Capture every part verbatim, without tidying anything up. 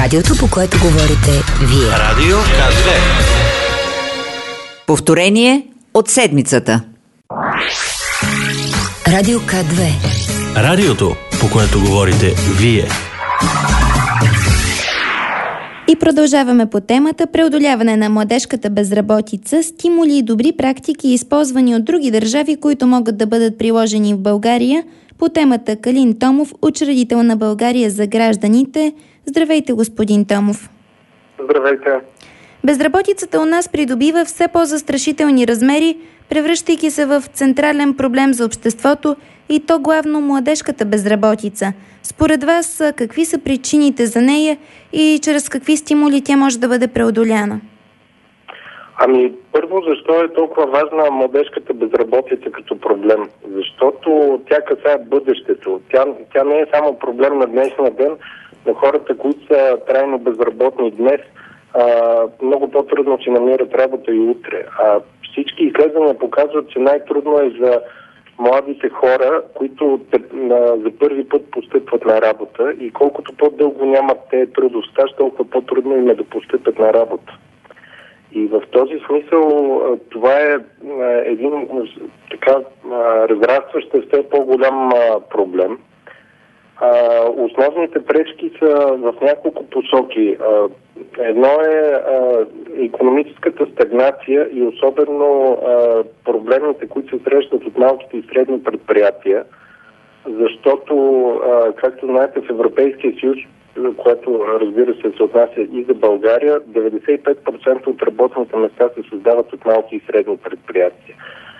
Радиото, по което говорите вие. Радио К две. Повторение от седмицата. Радио К две. Радиото, по което говорите вие. И продължаваме по темата преодоляване на младежката безработица, стимули и добри практики, използвани от други държави, които могат да бъдат приложени в България. По темата Калин Томов, учредител на България за гражданите. Здравейте, господин Томов. Здравейте. Безработицата у нас придобива все по-застрашителни размери, превръщайки се в централен проблем за обществото и то главно младежката безработица. Според вас, какви са причините за нея и чрез какви стимули тя може да бъде преодоляна? Ами, първо, защо е толкова важна младежката безработица като проблем? Защото тя касае бъдещето. Тя, тя не е само проблем на днешния ден, но хората, които са трайно безработни днес, а, много по-трудно си намират работа и утре. А всички изследвания показват, че най-трудно е за младите хора, които за първи път постъпват на работа и колкото по-дълго нямат те трудов стаж, толкова по-трудно им е да постъпят на работа. И в този смисъл това е един така разрастващ все по-голям проблем. Основните пречки са в няколко посоки. Едно е икономическата стагнация и особено проблемите, които се срещат от малките и средни предприятия, защото, както знаете, в Европейския съюз, което разбира се се отнася и за България, деветдесет и пет процента от работните места се създават от малки и средни предприятия.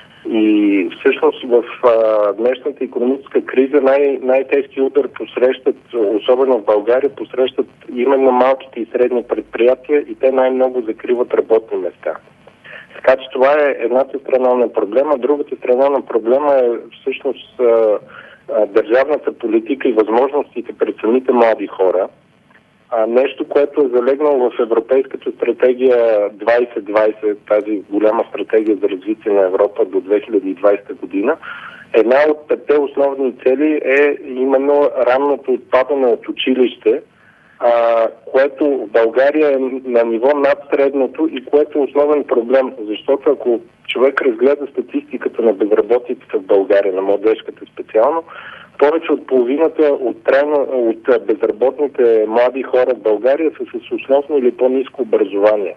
И всъщност в а, днешната икономическа криза най- най-тежки удар посрещат, особено в България, посрещат именно малките и средни предприятия и те най-много закриват работни места. Така че това е едната страна на проблема. Другата страна на проблема е всъщност а, а, държавната политика и възможностите пред самите млади хора. А, нещо, което е залегнало в Европейската стратегия двайсет двайсет, тази голяма стратегия за развитие на Европа до две хиляди и двайсета година, една от петте основни цели е именно ранното отпадане от училище, а, което в България е на ниво над средното и което е основен проблем, защото ако човек разгледа статистиката на безработицата в България, на младежката специално, повече от половината от, трайно, от безработните млади хора в България са с основно или по-ниско образование.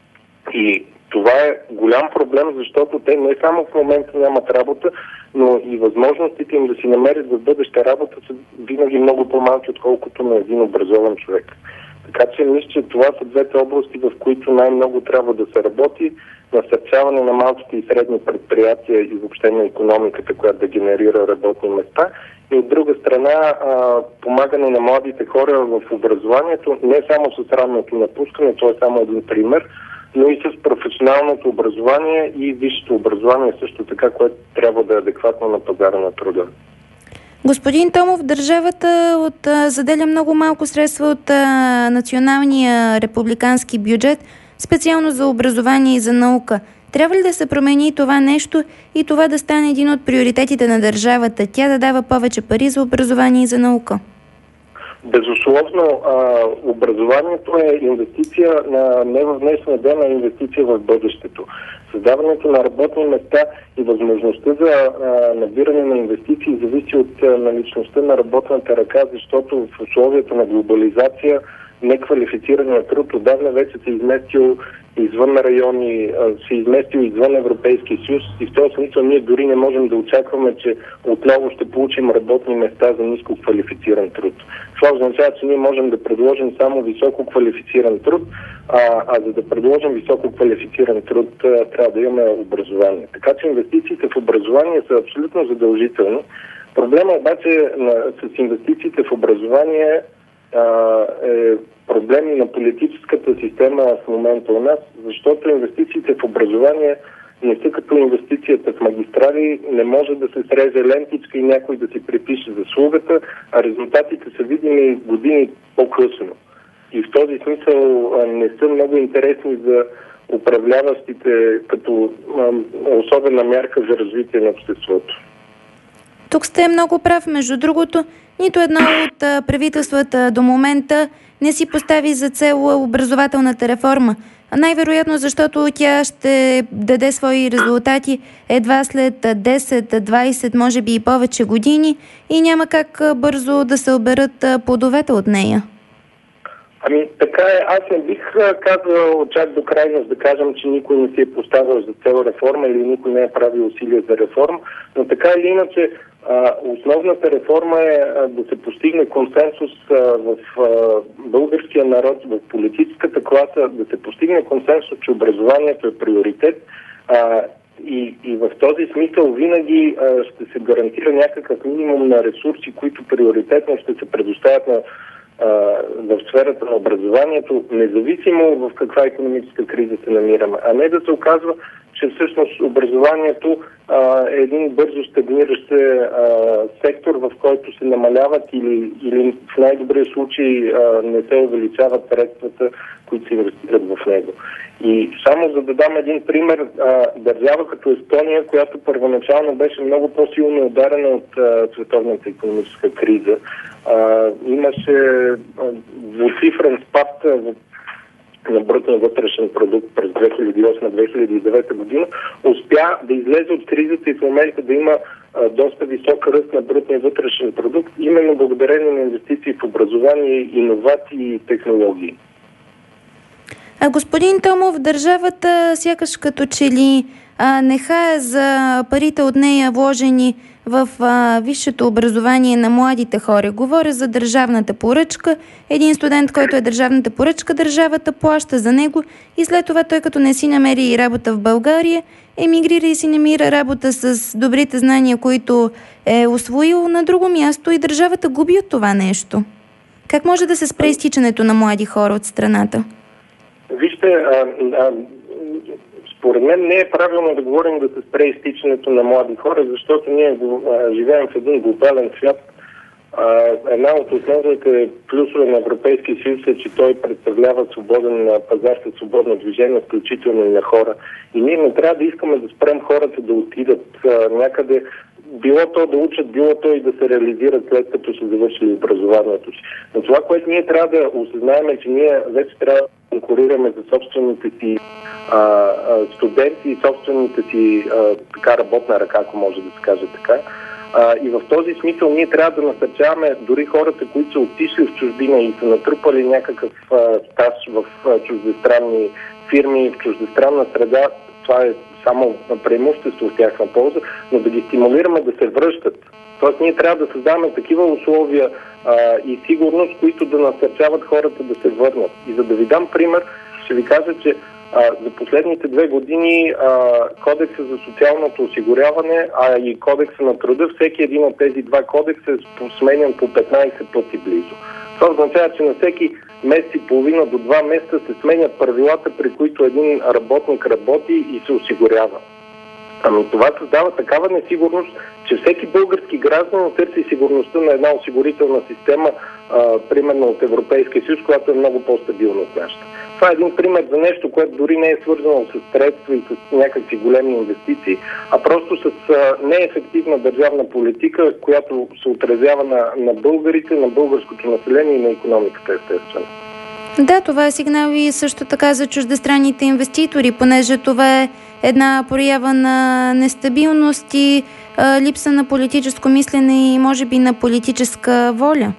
И това е голям проблем, защото те не само в момента нямат работа, но и възможностите им да си намерят за бъдеща работа са винаги много по-малки, отколкото на един образован човек. Така че мисля, че това са двете области, в които най-много трябва да се работи. Насърчаване на малките и средни предприятия и въобще на икономиката, която да генерира работни места. И от друга страна, помагане на младите хора в образованието, не само с ранното напускане, това е само един пример, но и с професионалното образование и висшето образование също така, което трябва да е адекватно на пазара на труда. Господин Томов, държавата от, заделя много малко средства от а, националния републикански бюджет, специално за образование и за наука. Трябва ли да се промени това нещо и това да стане един от приоритетите на държавата, тя да дава повече пари за образование и за наука? Безусловно, образованието е инвестиция на, не в днешния ден, а инвестиция в бъдещето. Създаването на работни места и възможността за а, набиране на инвестиции зависи от а, наличността на работната ръка, защото в условията на глобализация неквалифицирания труд отдавна вече се изместил извън райони, се изместил извън Европейския съюз и в този смисъл ние дори не можем да очакваме, че отново ще получим работни места за ниско квалифициран труд. Това означава, че ние можем да предложим само високо квалифициран труд, а, а за да предложим високо квалифициран труд трябва да имаме образование. Така че инвестициите в образование са абсолютно задължителни. Проблема обаче на, с инвестициите в образование е проблеми на политическата система в момента у нас, защото инвестициите в образование не са като инвестицията в магистрали, не може да се среже лентичка и някой да си припише заслугата, а резултатите са видими години по-късно. И в този смисъл не са много интересни за управляващите като особена мярка за развитие на обществото. Тук сте много прав. Между другото, нито едно от правителствата до момента не си постави за цел образователната реформа. Най-вероятно, защото тя ще даде свои резултати едва след десет, двайсет, може би и повече години и няма как бързо да се оберат плодовете от нея. Ами така е, аз не бих казал чак до крайност да кажем, че никой не си е поставил за цел реформа или никой не е правил усилия за реформа, но така или иначе основната реформа е да се постигне консенсус в българския народ, в политическата класа, да се постигне консенсус, че образованието е приоритет и, и в този смисъл винаги ще се гарантира някакъв минимум на ресурси, които приоритетно ще се предоставят на в сферата на образованието, независимо в каква икономическа криза се намираме, а не да се оказва, че всъщност образованието а, е един бързо стагниращ се а, сектор, в който се намаляват или, или в най-добрия случай а, не се увеличават средствата, които се инвестират в него. И само за да дам един пример, а, държава като Естония, която първоначално беше много по-силно ударена от а, световната икономическа криза, а, имаше двуцифрен спад в на брутния вътрешен продукт през две хиляди и осма - две хиляди и девета година, успя да излезе от кризата и в момента да има а, доста висок ръст на брутния вътрешен продукт, именно благодарение на инвестиции в образование, иновации и технологии. А господин Томов, държавата сякаш като че ли а, не хае за парите от нея вложени в а, висшето образование на младите хора. Говоря за държавната поръчка. Един студент, който е държавната поръчка, държавата плаща за него и след това той, като не си намери работа в България, емигрира и си намира работа с добрите знания, които е усвоил на друго място и държавата губи от това нещо. Как може да се спре изтичането на млади хора от страната? Вижте, а, а, според мен не е правилно да говорим да се спре изтичането на млади хора, защото ние а, живеем в един глобален свят. А, една от основните плюсове на Европейския съюз е, че той представлява свободен пазар със свободно движение, включително и на хора. И ние не трябва да искаме да спрем хората да отидат а, някъде, било то да учат, било то и да се реализират след като са завършили образованието си. Но това, което ние трябва да осъзнаем е, че ние вече трябва да конкурираме за собствените си а, а, студенти и собствените си а, така работна ръка, ако може да се каже така. А, и в този смисъл ние трябва да насърчаваме дори хората, които са отишли в чужбина и са натрупали някакъв а, стаж в а, чуждестранни фирми, в чуждестранна среда. Това е само преимущество в тяхна полза, но да ги стимулираме да се връщат. Тоест ние трябва да създаваме такива условия а, и сигурност, които да насърчават хората да се върнат. И за да ви дам пример, ще ви кажа, че а, за последните две години а, Кодекса за социалното осигуряване, а и Кодекса на труда, всеки един от тези два кодекса е сменен по петнайсет пъти близо. Това означава, че на всеки месец и половина до два месеца се сменят правилата, при които един работник работи и се осигурява. Ами това създава такава несигурност, че всеки български гражданин търси сигурността на една осигурителна система, а, примерно от Европейския съюз, която е много по-стабилна от нашата. Това е един пример за нещо, което дори не е свързано с средства и с някакви големи инвестиции, а просто с а, неефективна държавна политика, която се отразява на, на българите, на българското население и на икономиката, естествено. Да, това е сигнал и също така за чуждестранните инвеститори, понеже това е една проява на нестабилност и а, липса на политическо мислене и може би на политическа воля.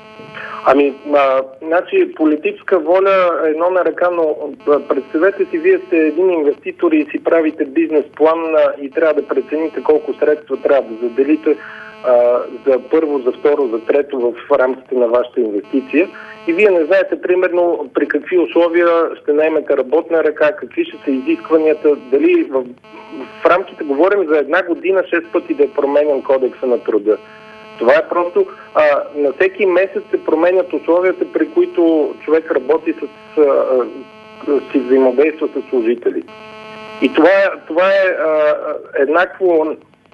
Ами, а, значи политическа воля е едно на ръка, но представете си, вие сте един инвеститор и си правите бизнес план а, и трябва да прецените колко средства трябва да заделите а, за първо, за второ, за трето в рамките на вашата инвестиция. И вие не знаете, примерно, при какви условия ще наемете работна ръка, какви ще са изискванията, дали в, в рамките, говорим за една година, шест пъти да е променен Кодекса на труда. Това е просто, а, на всеки месец се променят условията, при които човек работи с, а, а, си взаимодейства с служителите. И това, това е а, еднакво,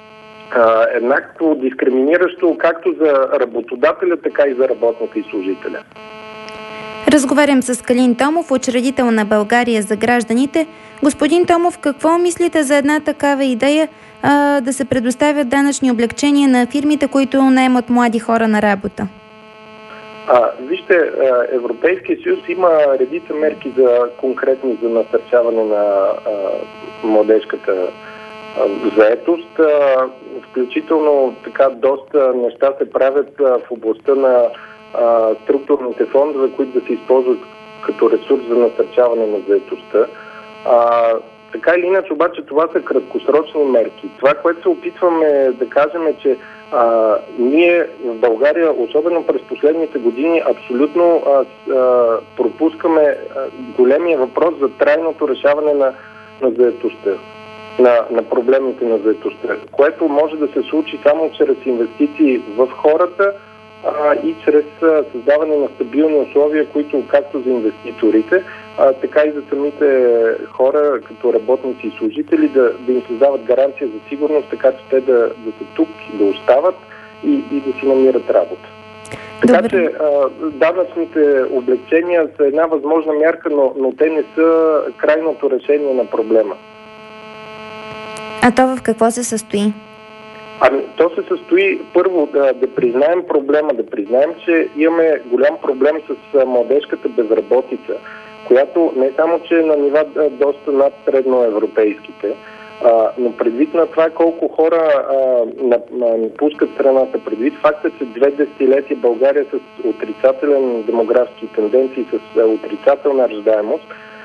а, еднакво дискриминиращо както за работодателя, така и за работника и служителя. Разговарям с Калин Томов, учредител на България за гражданите. Господин Томов, какво мислите за една такава идея а, да се предоставят данъчни облекчения на фирмите, които наемат млади хора на работа? А, вижте, Европейския съюз има редица мерки за конкретни за насърчаване на а, младежката а, заетост. А, включително така доста неща се правят а, в областта на а, структурните фондове, които да се използват като ресурс за насърчаване на заетостта. А, така или иначе, обаче, това са краткосрочни мерки. Това, което се опитваме да кажем е, че а, ние в България, особено през последните години, абсолютно а, а, пропускаме а, големия въпрос за трайното решаване на, на заетостта, на, на проблемите на заетостта, което може да се случи само чрез инвестиции в хората, а, и чрез а, създаване на стабилни условия, които както за инвеститорите, а, така и за самите хора, като работници и служители, да, да им създават гаранция за сигурност, така че те да, да са тук, да остават и, и да си намират работа. Така Добре. че а, данъчните облегчения са една възможна мярка, но, но те не са крайното решение на проблема. А то в какво се състои? Ами, то се състои първо да, да признаем проблема, да признаем, че имаме голям проблем с а, младежката безработица, която не само, че е на нива а, доста над средноевропейските, а, но предвид на това колко хора напускат страната, предвид факта, че две десетилетия България с отрицателен демографски тенденции, с а, отрицателна раждаемост,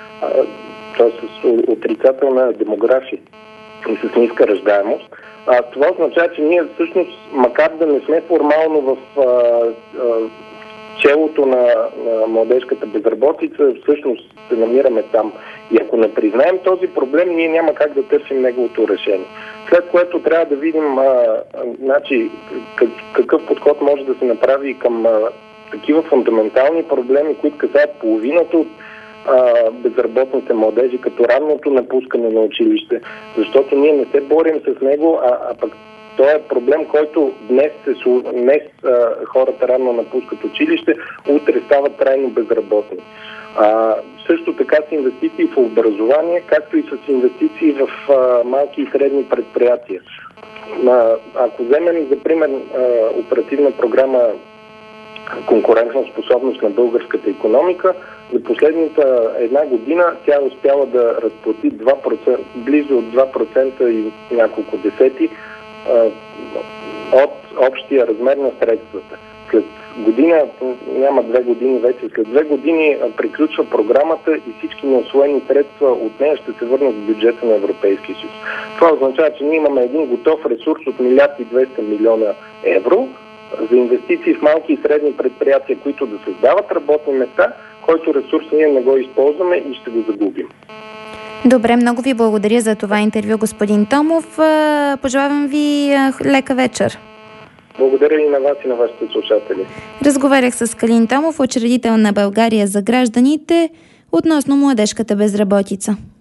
т.е. с отрицателна демография и с ниска раждаемост, А, това означава, че ние всъщност, макар да не сме формално в а, а, челото на, на младежката безработица, всъщност се намираме там. И ако не признаем този проблем, ние няма как да търсим неговото решение. След което трябва да видим а, а, значи, как, какъв подход може да се направи към а, такива фундаментални проблеми, които касаят половината от безработните младежи, като ранното напускане на училище, защото ние не се борим с него, а, а пък той е проблем, който днес, се, днес а, хората рано напускат училище, утре стават трайно безработни. А, също така с инвестиции в образование, както и с инвестиции в а, малки и средни предприятия. А, ако вземем за пример а, оперативна програма конкурентна способност на българската икономика, за последната една година тя е успяла да разплати два процента, близо от два процента и няколко десети а, от общия размер на средствата. След година, няма две години вече, след две години а, приключва програмата и всички неусвоени средства от нея ще се върнат в бюджета на Европейския съюз. Това означава, че ние имаме един готов ресурс от милиард и двеста милиона евро за инвестиции в малки и средни предприятия, които да създават работни места, който ресурс ние не го използваме и ще го загубим. Добре, много ви благодаря за това интервю, господин Томов. Пожелавам ви лека вечер. Благодаря и на вас и на вашите слушатели. Разговарях с Калин Томов, учредител на България за гражданите, относно младежката безработица.